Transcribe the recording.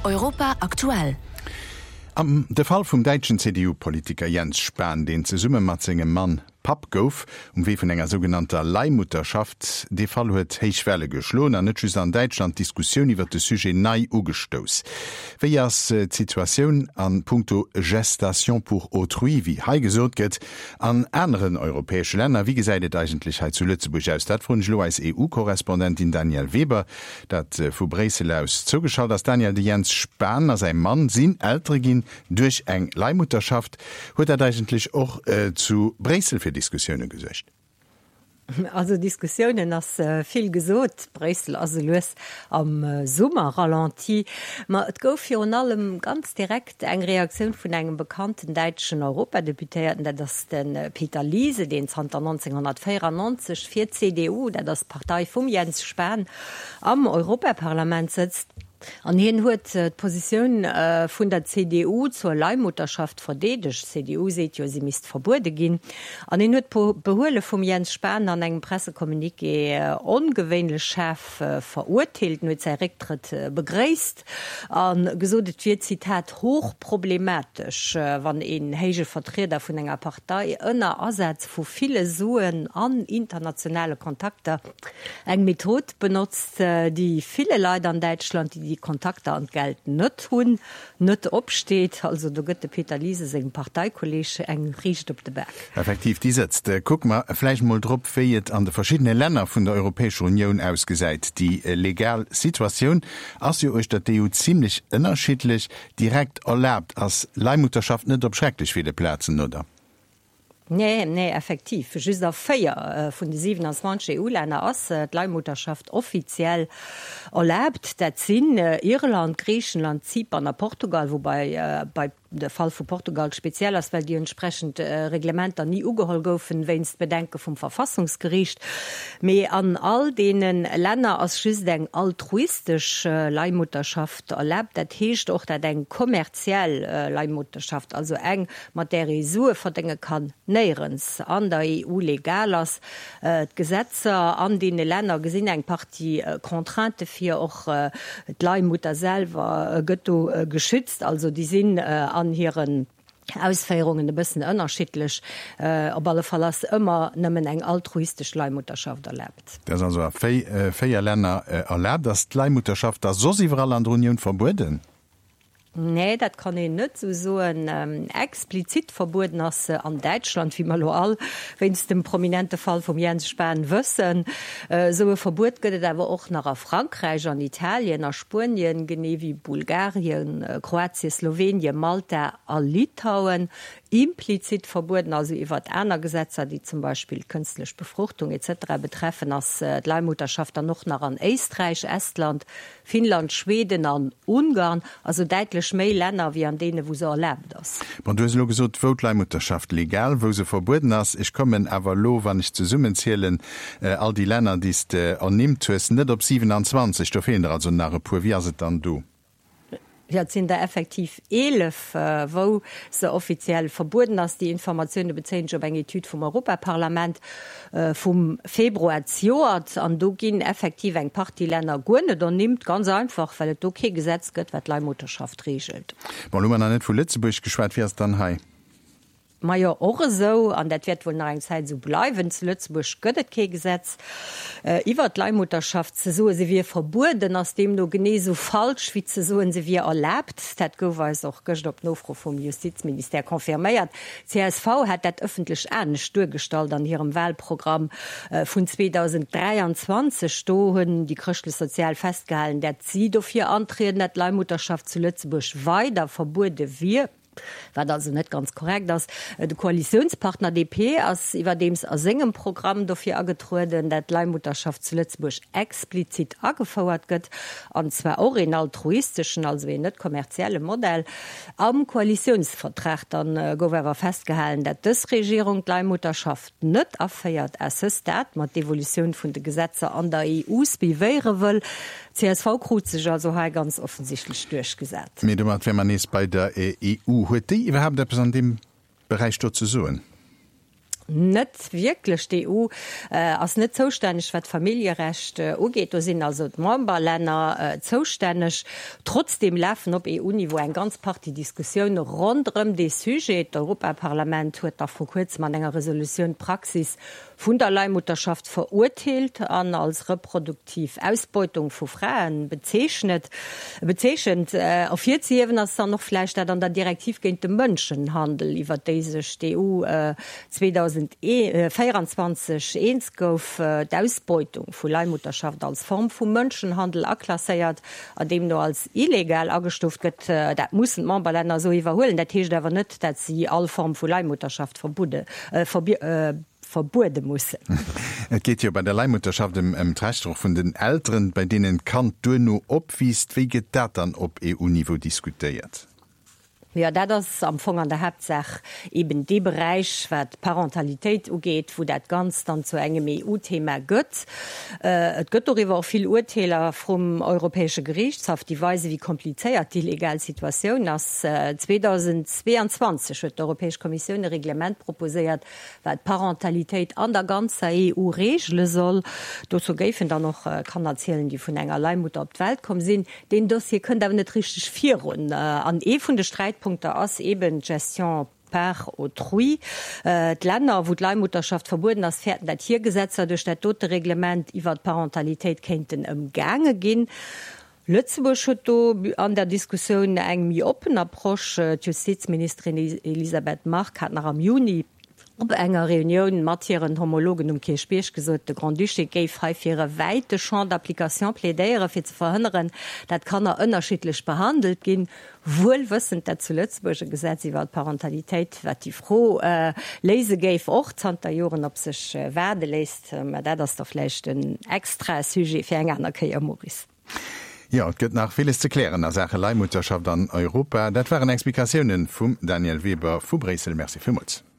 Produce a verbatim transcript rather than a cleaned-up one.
Europa aktuell. Am de Fall vum deitschen C D U-Politiker Jens Spahn, den ze Summe mat segem Mann Pap gouf, um wie vun enger sogenannter Leihmutterschaft, de Fall huet heichwelle geschloen an net an Deutschland Diskussion iwwer de Sujet nei ugestos. Wéi as äh, Situationun an Punkto Gestation pour autrui, wie hei gesot gëtt, an anderen europäesche Länder, wie gesäidet Eigentlichkeit zu Lützeburg aus dat vun Lo als E U-Korrespondentin Daniel Weber, dat äh, vu Bresel aus zugeschaut, dass Daniel de Jens Spahn as ein Mann sinn älter gin durch eng Leihmutterschaft, huet er eigentlich auch äh, zu Bresel für Diskussionen gesecht. Also Diskussionen ass äh, viel gesot Bresel as loes am äh, Summer ralenti. Ma et gouf fir an allem ganz direkt eng Reaktion vun engem bekannten deitschen Europadeputéierten, dat das den äh, Peter Liese, den neunzehnhundertvierundneunzig fir C D U, der das Partei vum Jens Spahn am Europaparlament sitzt. An hin huet äh, Position äh, vun der C D U zur Leihmutterschaft verdedech. C D U seet jo sie mist verbude gin. An hin huet Behole vum Jens Spahn an engem Pressekommuniké äh, ongewéinle Chef äh, verurteilt, huet sei Rücktritt äh, begréist. An gesodet wie Zitat hochproblematisch, äh, wann en héige Vertreter vun enger Partei ënner Ersatz vu viele Suen an internationale Kontakte eng Method benutzt, äh, die viele Leute an Deutschland, die die Kontakte an Geld net hun net opsteht, also du gëtt Peter Liese seg Parteikolllege eng riecht op de Berg. Effektiv die setzt äh, guck mal Fleisch mal drop feiert an de verschiedene Länder vun der Europäische Union ausgeseit. Die äh, Legalsituation as ihr euch der D U ziemlich unterschiedlich direkt erlaubt als Leihmutterschaft net op schrecklich viele Plätzen oder. Nee, nee, effektiv. Just auf Feier äh, von den siebenundzwanzig E U-Länder ass äh, die Leihmutterschaft offiziell erlaubt. Dat sind äh, Irland, Griechenland, Zypern, Portugal, wobei äh, bei der Fall von Portugal speziell ist, weil die entsprechend äh, Reglementer nie ugehol goufen, wenn's Bedenke vom Verfassungsgericht. Me an all denen Länder als just eng altruistisch äh, Leihmutterschaft erlaubt, dat heescht auch dat eng kommerziell äh, Leihmutterschaft, also eng materie Sue verdenke kann näherens an der E U legal as äh, Gesetze an die Länder gesinn eng Partie äh, Kontrante fir auch äh, Leihmutter selber äh, gëtto äh, geschützt, also die sind äh, an ihren Ausfeierungen ein bisschen unterschiedlich, äh, op alle Fall immer nëmmen eng altruistisch Leihmutterschaft erlebt. Das also Feier Länder äh, erlaubt, dass Leihmutterschaft da so überall an der Union verboten. Nee, dat kann e net so so ein ähm, explizit verboten as äh, an Deutschland wie mal all, wenns dem prominente Fall vom Jens Spahn wëssen. Äh, so Verbot gëtt awer auch nach a Frankreich, an Italien, nach Spanien, gene wie Bulgarien, äh, Kroatien, Slowenien, Malta, a Litauen implizit verboten, also iwwer einer Gesetzer, die zum Beispiel künstliche Befruchtung et cetera betreffen, als äh, Leihmutterschaft dann noch nach an Österreich, Estland, Finnland, Schweden, an Ungarn, also deutlich mehr Länder wie an denen, wo sie erlaubt ist. Man du hast nur gesagt, wo Leihmutterschaft legal, wo sie verboten ist. Ich komme aber lo, wenn ich zusammen zählen, äh, all die Länder, die es äh, annimmt, nicht ob siebenundzwanzig, da fehlen also nach pur, wie ist dann du? Ja, sind da effektiv elf, äh, wo se offiziell verboten ass die Informationen bezen op eng Etude vom Europaparlament äh, vom Februar Joert an do ginn effektiv eng Partyländer gonne, dann nimmt ganz einfach, weil et okay Gesetz gëtt, wat Leihmutterschaft regelt. Mal man net vu Lützeburg geschwert wie dann hei. Ma ja och so, an dat wird wohl nach eng Zeit so bleiwen zu Lützeburg gëtt ke Gesetz. Äh, iwwer d Leihmutterschaft ze so se wie verboten, ass dem no gene so falsch wie ze so se wie erlaubt. Dat goweis auch gëcht op Nofro vom Justizminister konfirméiert. C S V hat dat öffentlich ernst durchgestalt an ihrem Wahlprogramm äh, vun zweitausenddreiundzwanzig stohen die christliche Sozial festgehalten, dat sie dofir antreten, dat Leihmutterschaft zu Lützeburg weiter verbote wir. War also net ganz korrekt, dass äh, de Koalitionspartner D P als iwwer dems a segem Programm dofir agetruden, dat Leihmutterschaft zu Lützeburg explizit agefauert gëtt, an zwar auch in altruistischen, also wie net kommerzielle Modell. Am Koalitionsvertrag dann äh, gowerwer festgehalten, dat des Regierung Leihmutterschaft net afeiert assistat mat Devolution vun de Gesetze an der E U beweere will. C S V krut sich also ha ganz offensichtlich durchgesetzt. Mit dem wenn man es bei der E U huet die überhaupt etwas an dem Bereich dort zu suchen? net wirklich die E U äh, als net zuständig wat Familierecht äh, ugeht, da sind also Memberländer äh, zuständig. Trotzdem laufen op E U-Niveau ein ganz paar die Diskussion rund um die Sujet. Das Europaparlament huet da vor kurzem an enger Resolution Praxis vun der Leihmutterschaft verurteilt an als reproduktiv Ausbeutung vu Frauen bezeichnet bezeschend äh, auf vierzehnwen as dann noch fleisch dat an der Direktiv gegen den Mënschenhandel iwwer deze E U äh, zweitausendvierundzwanzig eins gouf äh, d'Ausbeutung vu Leihmutterschaft als Form vu Mënschenhandel aklasseiert, an dem nur als illegal agestuft gëtt, äh, dat mussssen Memberländer so iwwerholen, dat hicht awer net, dat sie all Form vu Leihmutterschaft verbude äh, verbi äh, verbude muss. Et geht ja bei der Leihmutterschaft im, im Trechtdruck von den Älteren, bei denen Kant du no opwiest, wie get dat dann op E U-Niveau diskutiert. Ja, dat ist am Anfang an der Hauptsache eben de Bereich, wat Parentalität ugeht, wo dat ganz dann zu engem E U-Thema gëtt. Äh, et gëtt darüber auch viel Urteiler vom Europäische Gerichtshof, die Weise, wie kompliziert die Legalsituation ist. Äh, zweitausendzweiundzwanzig hat die Europäische Kommission ein Reglement proposiert, wat Parentalität an der ganzen E U regeln soll. Dazu gäfen dann noch äh, kann erzählen, die von enger Leihmutter auf die Welt kommen sind. Den Dossier können aber nicht richtig führen. Äh, an e von der Streit Punkte ass eben Gestion per autrui. Äh, die Länder, wo die Leihmutterschaft verboten ist, fährten das Tiergesetzer durch das tote Reglement über die Parentalität könnten im Gange gehen. Lützeburg hat an der Diskussion eng mi open Approche. Die Justizministerin Elisabeth Mark hat nach am Juni op enger Reunion matieren Homologen um Kirchbech gesot de Grand Duché géif frei fir weite Champ d'Applikation plädéiere fir ze verhënneren, dat kann er ënnerschitlech behandelt ginn, wohl wëssend dat zu Lützeburger Gesetz iwwer Parentalitéit, wat die froh äh, lese géif och zanter Joren op sech äh, werde leist, äh, dat ass derlächt den extra Sujet fir eng aner Keier Maurice. Ja, es gibt nach vieles zu klären nach Sache Leihmutterschaft an Europa. Das waren Explikationen vom Daniel Weber von Bresel. Merci vielmals.